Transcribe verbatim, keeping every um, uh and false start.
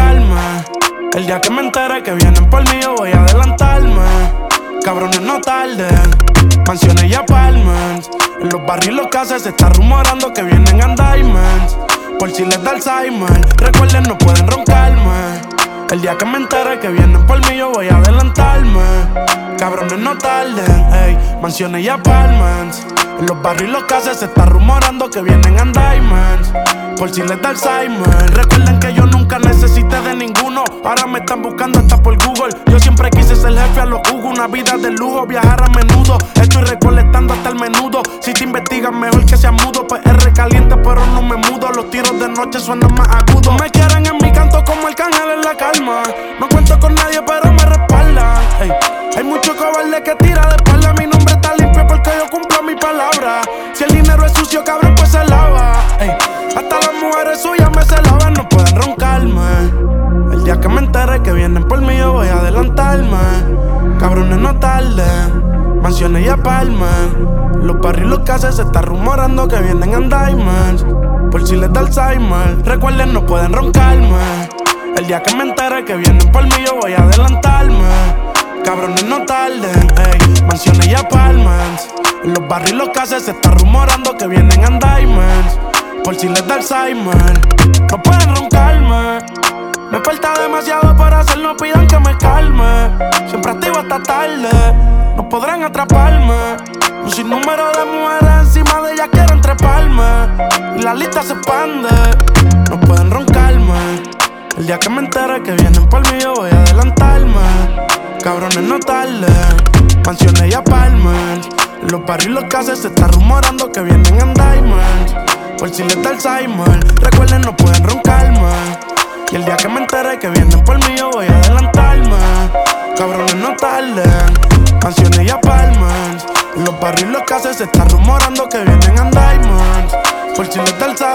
roncarme. El día que me entere que vienen por mí yo voy a adelantarme. Cabrones no tarden, mansiones y apartments. En los barrios y los casas se está rumorando que vienen andaimes. Por si les da Alzheimer, recuerden no pueden roncarme. El día que me entere que vienen por mí yo voy a adelantarme. Cabrones no tarden, ey, mansiones y apartments. En los barrios y los casas se está rumorando que vienen andaimes. Por si les da Alzheimer, recuerden que yo nunca necesité de ninguno. Ahora me están buscando hasta por Google. Yo siempre quise ser jefe a los Hugo, una vida de lujo, viajar a menudo. Estoy recolectando hasta el menudo. Si te investigan mejor que sea mudo. P R caliente pero no me mudo. Los tiros de noche suenan más agudos. Me quieren en mi canto como el cángel en la calma. No cuento con nadie pero me respaldan, ey. Hay mucho cobarde que tira de espalda. Mi nombre está limpio porque yo cumplo mi palabra. Si el dinero es sucio, cabrón, pues se lava, ey. Hasta las mujeres suyas me se lavan, no pueden roncarme. El día que me entere que vienen por mí yo voy a adelantarme. Cabrones no tarden, mansiones y apartments. Los barrios y los casas se está rumorando que vienen andaimes. Por si les da Alzheimer, recuerden no pueden roncarme. El día que me entere que vienen por mí yo voy a adelantarme. Cabrones no tarden, ey, mansiones y apartments. En los barrios y los casas se está rumorando que vienen andaimes. Por si les da Alzheimer, no pueden roncarme. Me falta demasiado para hacer, no pidan que me calme. Siempre activo hasta tarde, no podrán atraparme. Un sinnúmero de mujeres encima de ellas quieren treparme. Y la lista se expande, no pueden roncarme. El día que me entere que vienen por mí yo voy a adelantarme. Cabrones no tarden, mansiones y apartments. En los barrios y los casas se está rumorando que vienen andaimes. Por si les da Alzheimer, recuerden no pueden roncarme. Y el día que me entere que vienen por mí yo voy a adelantarme. Cabrones no tarden, mansiones y apartments. En los barrios y los casas se está rumorando que vienen andaimes. Por si les da Alzheimer.